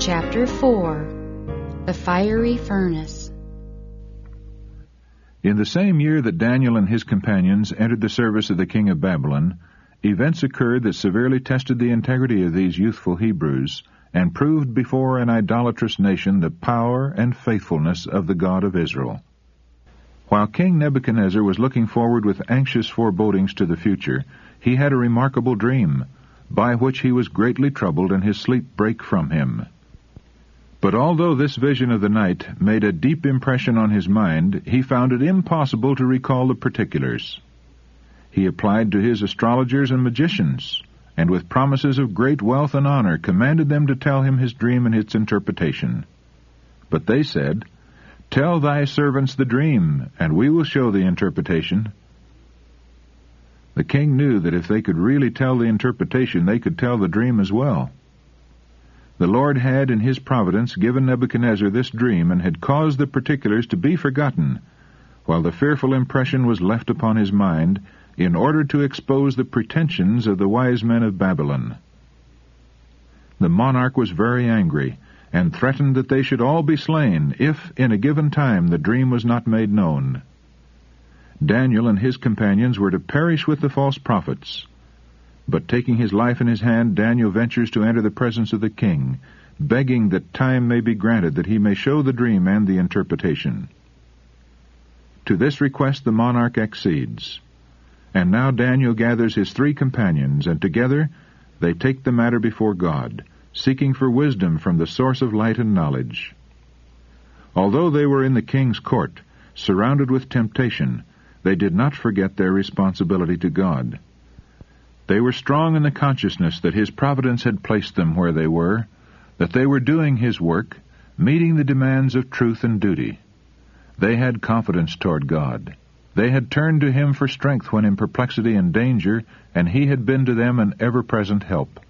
Chapter 4. The Fiery Furnace. In the same year that Daniel and his companions entered the service of the king of Babylon, events occurred that severely tested the integrity of these youthful Hebrews, and proved before an idolatrous nation the power and faithfulness of the God of Israel. While King Nebuchadnezzar was looking forward with anxious forebodings to the future, he had a remarkable dream, by which he was greatly troubled, and his sleep brake from him. But although this vision of the night made a deep impression on his mind, he found it impossible to recall the particulars. He applied to his astrologers and magicians, and with promises of great wealth and honor commanded them to tell him his dream and its interpretation. But they said, "Tell thy servants the dream, and we will show the interpretation." The king knew that if they could really tell the interpretation, they could tell the dream as well. The Lord had, in his providence, given Nebuchadnezzar this dream, and had caused the particulars to be forgotten, while the fearful impression was left upon his mind, in order to expose the pretensions of the wise men of Babylon. The monarch was very angry, and threatened that they should all be slain, if, in a given time, the dream was not made known. Daniel and his companions were to perish with the false prophets. But taking his life in his hand, Daniel ventures to enter the presence of the king, begging that time may be granted that he may show the dream and the interpretation. To this request the monarch accedes. And now Daniel gathers his 3 companions, and together they take the matter before God, seeking for wisdom from the source of light and knowledge. Although they were in the king's court, surrounded with temptation, they did not forget their responsibility to God. They were strong in the consciousness that his providence had placed them where they were, that they were doing his work, meeting the demands of truth and duty. They had confidence toward God. They had turned to him for strength when in perplexity and danger, and he had been to them an ever-present help.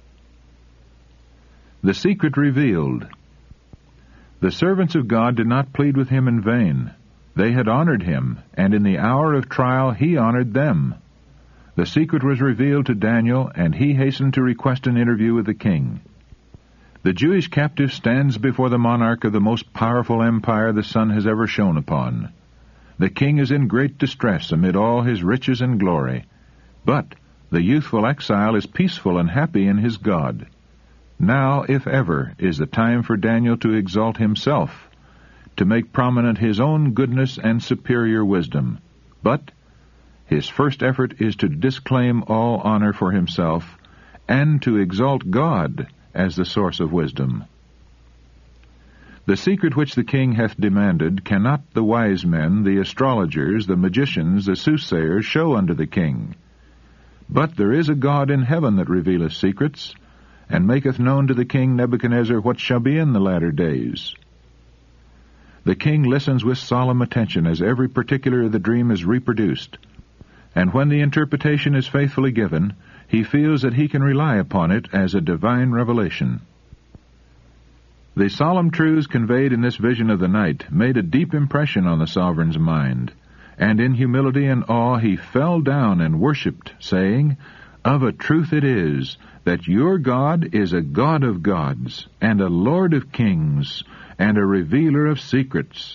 The secret revealed. The servants of God did not plead with him in vain. They had honored him, and in the hour of trial he honored them. The secret was revealed to Daniel, and he hastened to request an interview with the king. The Jewish captive stands before the monarch of the most powerful empire the sun has ever shone upon. The king is in great distress amid all his riches and glory, but the youthful exile is peaceful and happy in his God. Now, if ever, is the time for Daniel to exalt himself, to make prominent his own goodness and superior wisdom. But his first effort is to disclaim all honor for himself, and to exalt God as the source of wisdom. The secret which the king hath demanded cannot the wise men, the astrologers, the magicians, the soothsayers show unto the king. But there is a God in heaven that revealeth secrets, and maketh known to the king Nebuchadnezzar what shall be in the latter days. The king listens with solemn attention as every particular of the dream is reproduced, and when the interpretation is faithfully given, he feels that he can rely upon it as a divine revelation. The solemn truths conveyed in this vision of the night made a deep impression on the sovereign's mind, and in humility and awe he fell down and worshipped, saying, "Of a truth it is, that your God is a God of gods, and a Lord of kings, and a revealer of secrets."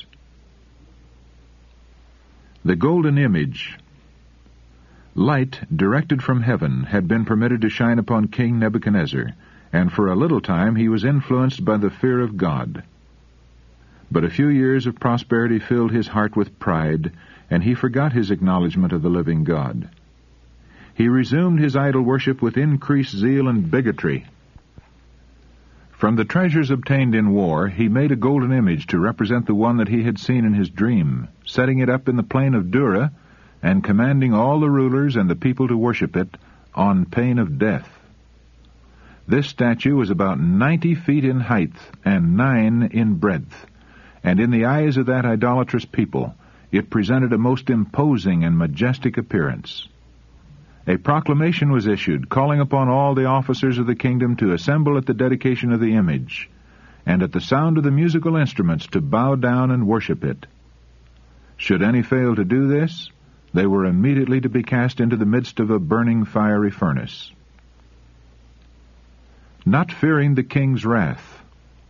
The golden image. Light, directed from heaven, had been permitted to shine upon King Nebuchadnezzar, and for a little time he was influenced by the fear of God. But a few years of prosperity filled his heart with pride, and he forgot his acknowledgment of the living God. He resumed his idol worship with increased zeal and bigotry. From the treasures obtained in war, he made a golden image to represent the one that he had seen in his dream, setting it up in the plain of Dura, and commanding all the rulers and the people to worship it on pain of death. This statue was about 90 feet in height and 9 in breadth, and in the eyes of that idolatrous people it presented a most imposing and majestic appearance. A proclamation was issued, calling upon all the officers of the kingdom to assemble at the dedication of the image, and at the sound of the musical instruments to bow down and worship it. Should any fail to do this, they were immediately to be cast into the midst of a burning fiery furnace. Not fearing the king's wrath,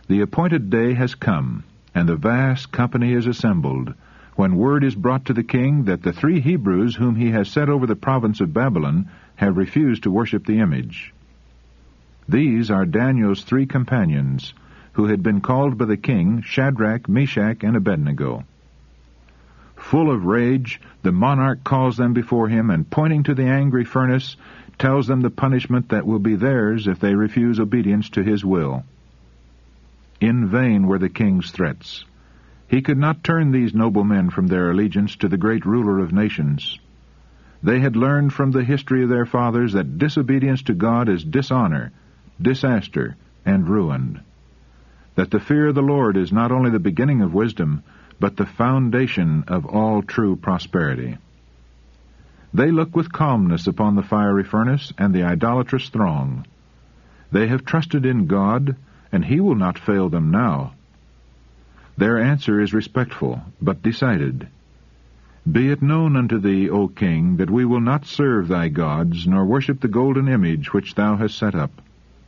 The appointed day has come, and the vast company is assembled, when word is brought to the king that the 3 Hebrews whom he has set over the province of Babylon have refused to worship the image. These are Daniel's 3 companions, who had been called by the king Shadrach, Meshach, and Abednego. Full of rage, the monarch calls them before him, and pointing to the angry furnace, tells them the punishment that will be theirs if they refuse obedience to his will. In vain were the king's threats. He could not turn these noble men from their allegiance to the great ruler of nations. They had learned from the history of their fathers that disobedience to God is dishonor, disaster, and ruin. That the fear of the Lord is not only the beginning of wisdom, but the foundation of all true prosperity. They look with calmness upon the fiery furnace and the idolatrous throng. They have trusted in God, and He will not fail them now. Their answer is respectful, but decided. Be it known unto thee, O king, that we will not serve thy gods, nor worship the golden image which thou hast set up.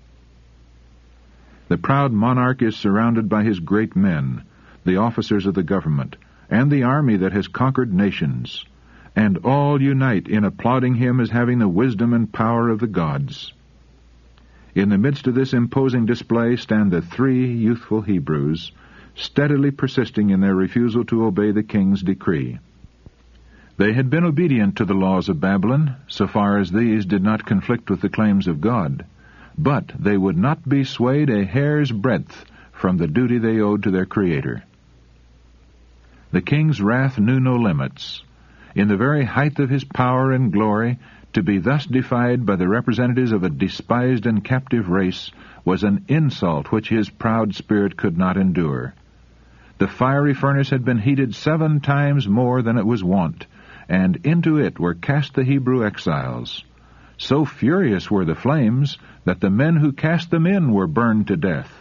The proud monarch is surrounded by his great men, the officers of the government, and the army that has conquered nations, and all unite in applauding him as having the wisdom and power of the gods. In the midst of this imposing display stand the 3 youthful Hebrews, steadily persisting in their refusal to obey the king's decree. They had been obedient to the laws of Babylon, so far as these did not conflict with the claims of God, but they would not be swayed a hair's breadth from the duty they owed to their Creator. The king's wrath knew no limits. In the very height of his power and glory, to be thus defied by the representatives of a despised and captive race was an insult which his proud spirit could not endure. The fiery furnace had been heated 7 times more than it was wont, and into it were cast the Hebrew exiles. So furious were the flames that the men who cast them in were burned to death.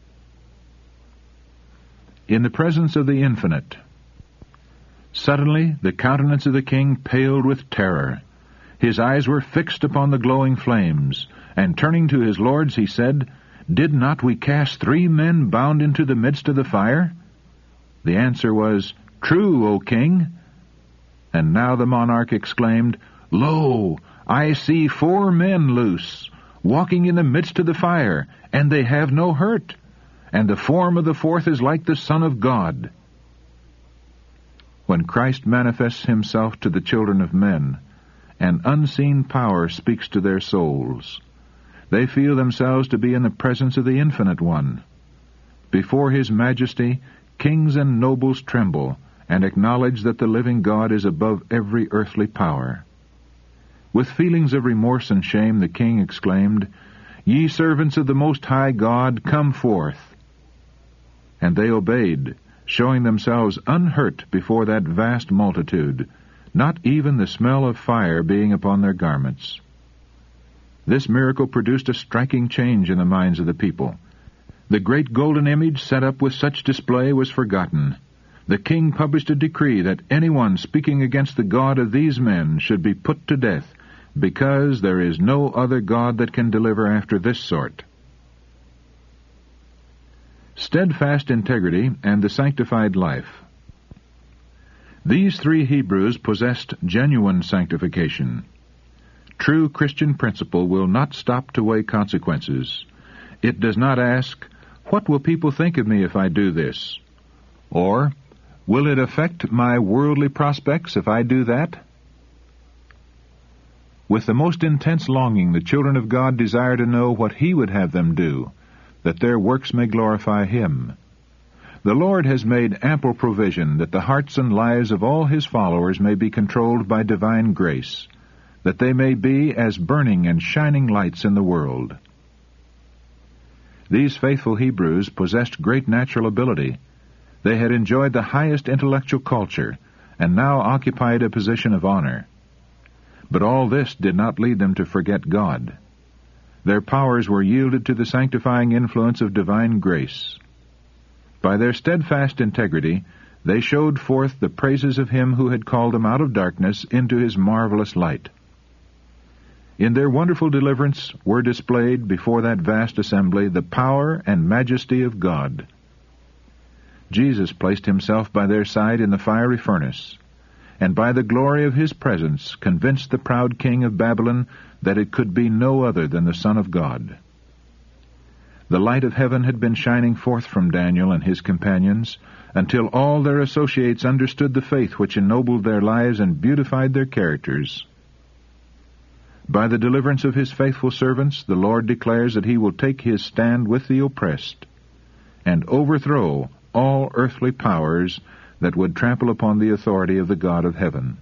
In the presence of the Infinite, suddenly the countenance of the king paled with terror. His eyes were fixed upon the glowing flames, and turning to his lords he said, Did not we cast 3 men bound into the midst of the fire? The answer was, True, O king. And now the monarch exclaimed, Lo, I see 4 men loose, walking in the midst of the fire, and they have no hurt, and the form of the 4th is like the Son of God. When Christ manifests himself to the children of men, an unseen power speaks to their souls. They feel themselves to be in the presence of the Infinite One. Before his majesty, kings and nobles tremble, and acknowledge that the living God is above every earthly power. With feelings of remorse and shame, the king exclaimed, Ye servants of the Most High God, come forth. And they obeyed, showing themselves unhurt before that vast multitude, not even the smell of fire being upon their garments. This miracle produced a striking change in the minds of the people. The great golden image set up with such display was forgotten. The king published a decree that anyone speaking against the God of these men should be put to death, because there is no other God that can deliver after this sort. Steadfast integrity and the sanctified life. These 3 Hebrews possessed genuine sanctification. True Christian principle will not stop to weigh consequences. It does not ask, What will people think of me if I do this? Or, Will it affect my worldly prospects if I do that? With the most intense longing, the children of God desire to know what He would have them do, that their works may glorify Him. The Lord has made ample provision that the hearts and lives of all His followers may be controlled by divine grace, that they may be as burning and shining lights in the world. These faithful Hebrews possessed great natural ability. They had enjoyed the highest intellectual culture, and now occupied a position of honor. But all this did not lead them to forget God. Their powers were yielded to the sanctifying influence of divine grace. By their steadfast integrity, they showed forth the praises of Him who had called them out of darkness into His marvelous light. In their wonderful deliverance were displayed before that vast assembly the power and majesty of God. Jesus placed himself by their side in the fiery furnace, and by the glory of his presence convinced the proud king of Babylon that it could be no other than the Son of God. The light of heaven had been shining forth from Daniel and his companions until all their associates understood the faith which ennobled their lives and beautified their characters. By the deliverance of his faithful servants, the Lord declares that he will take his stand with the oppressed and overthrow all earthly powers that would trample upon the authority of the God of heaven.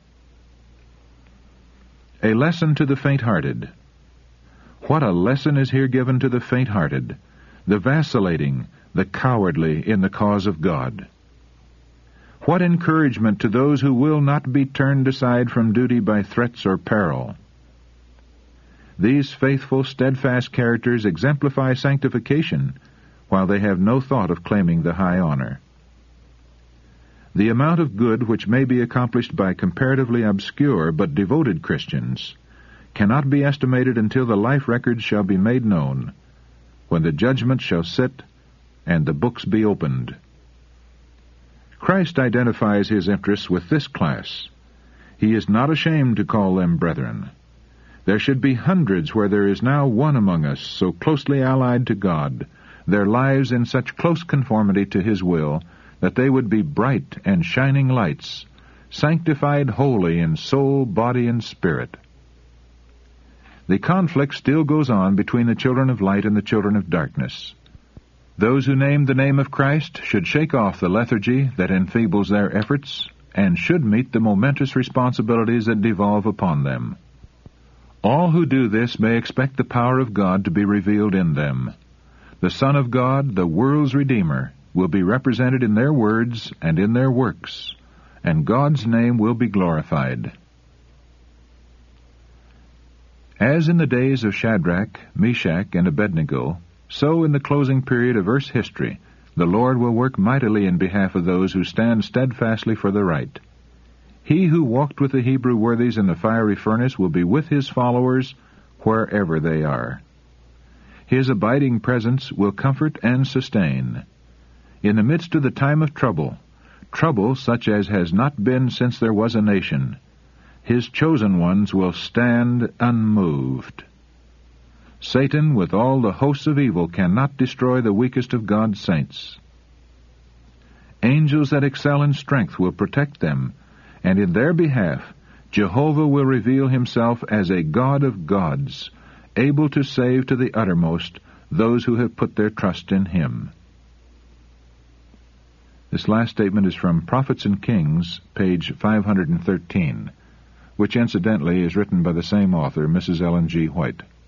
A lesson to the faint-hearted. What a lesson is here given to the faint-hearted, the vacillating, the cowardly in the cause of God. What encouragement to those who will not be turned aside from duty by threats or peril. These faithful, steadfast characters exemplify sanctification, while they have no thought of claiming the high honor. The amount of good which may be accomplished by comparatively obscure but devoted Christians cannot be estimated until the life records shall be made known, when the judgment shall sit and the books be opened. Christ identifies his interests with this class. He is not ashamed to call them brethren. There should be hundreds where there is now one among us, so closely allied to God, their lives in such close conformity to his will, that they would be bright and shining lights, sanctified wholly in soul, body, and spirit. The conflict still goes on between the children of light and the children of darkness. Those who name the name of Christ should shake off the lethargy that enfeebles their efforts, and should meet the momentous responsibilities that devolve upon them. All who do this may expect the power of God to be revealed in them. The Son of God, the world's Redeemer, will be represented in their words and in their works, and God's name will be glorified. As in the days of Shadrach, Meshach, and Abednego, so in the closing period of earth's history, the Lord will work mightily in behalf of those who stand steadfastly for the right. He who walked with the Hebrew worthies in the fiery furnace will be with his followers wherever they are. His abiding presence will comfort and sustain. In the midst of the time of trouble such as has not been since there was a nation, his chosen ones will stand unmoved. Satan, with all the hosts of evil, cannot destroy the weakest of God's saints. Angels that excel in strength will protect them, and in their behalf Jehovah will reveal himself as a God of gods, able to save to the uttermost those who have put their trust in him. This last statement is from Prophets and Kings, page 513, which incidentally is written by the same author, Mrs. Ellen G. White.